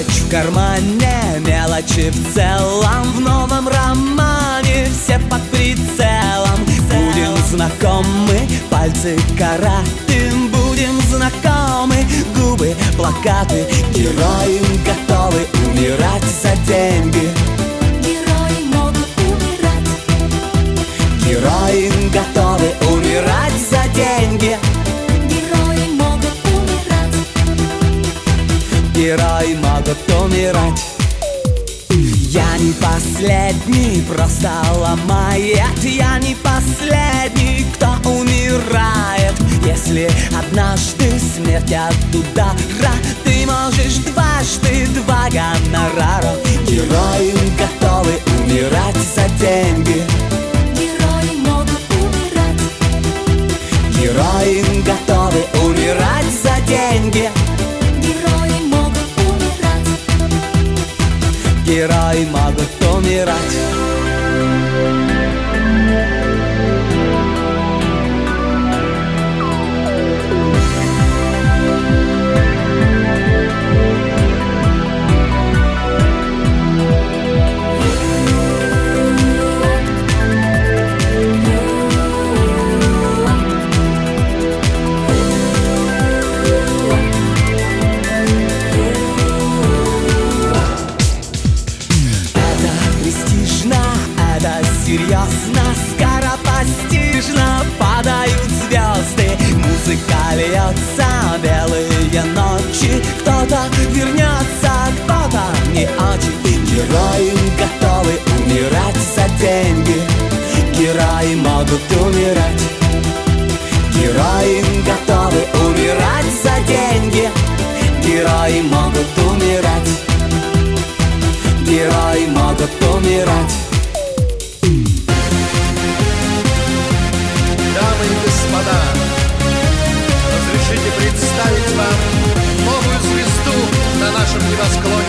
Мелочь в кармане, мелочи в целом. В новом романе все под прицелом. Будем знакомы, пальцы караты. Будем знакомы, губы плакаты. Герои готовы умирать за деньги. Герои могут умирать. Герои готовы умирать за деньги. Герои могут умирать. Герои могут умирать. Я не последний, просто ломает. Я не последний, кто умирает. Если однажды смерть от удара, ты можешь дважды два гонорара. Герои готовы умирать за деньги. Герои могут умирать. Герои готовы умирать за деньги. Герои могут умирать. Герои могут умирать. Серьезно, скоропостижно падают звезды. Музыка льется, белые ночи. Кто-то вернется, кто-то не очень. Герои готовы умирать за деньги. Герои могут умирать. Герои готовы умирать за деньги. Герои могут умирать. Герои могут умирать. Дамы и господа, разрешите представить вам новую звезду на нашем небосклоне.